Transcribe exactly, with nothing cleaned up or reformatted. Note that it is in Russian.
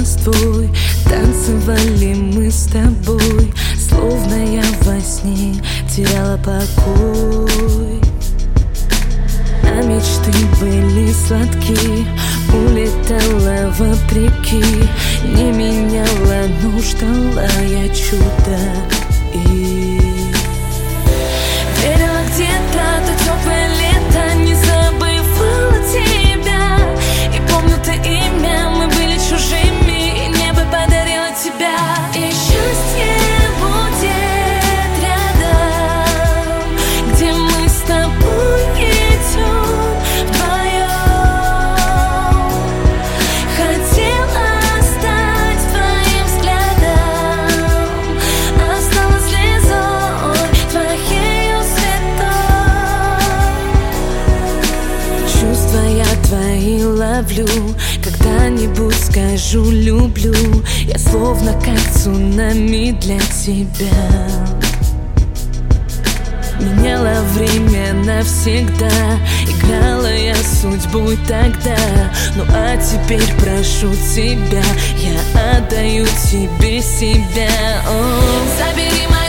образ твой. Танцевали мы с тобой, словно я во сне теряла покой. А мечты были сладкие, улетала вопреки. Не меняла, но ждала я чуда. И верила где-то то теплое лето, не забывала тебя. И помню то имя, мы были чужими, и небо подарило тебя. И счастье будет рядом, где мы с тобой идем вдвоем. Хотела стать твоим взглядом, осталась слезой твоею святой. Чувства я твои ловлю, когда-нибудь скажу люблю. Я словно как цунами для тебя. Меняла время навсегда, играла я судьбой тогда. Ну а теперь прошу тебя, я отдаю тебе себя. О, забери мои